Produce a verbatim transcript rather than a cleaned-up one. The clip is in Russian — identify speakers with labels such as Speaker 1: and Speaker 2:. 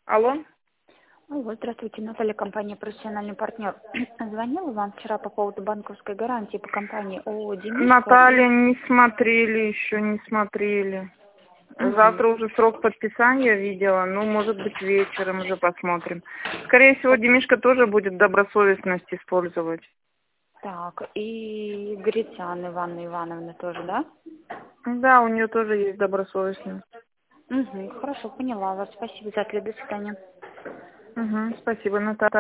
Speaker 1: Алло?
Speaker 2: Алло, здравствуйте, Наталья, компания «Профессиональный партнер». Звонила вам вчера по поводу банковской гарантии по компании ООО «Демишко». И...
Speaker 1: Наталья, не смотрели еще, не смотрели.
Speaker 2: Мгм.
Speaker 1: Завтра уже срок подписания видела, ну, может быть, вечером уже посмотрим. Скорее всего, Демишка тоже будет добросовестность использовать.
Speaker 2: Так, и Грицян Ивановна Ивановна тоже, да?
Speaker 1: Да, у нее тоже есть добросовестность.
Speaker 2: Угу, хорошо, поняла вас. Спасибо за ответ. До свидания.
Speaker 1: Угу, спасибо, Наталья.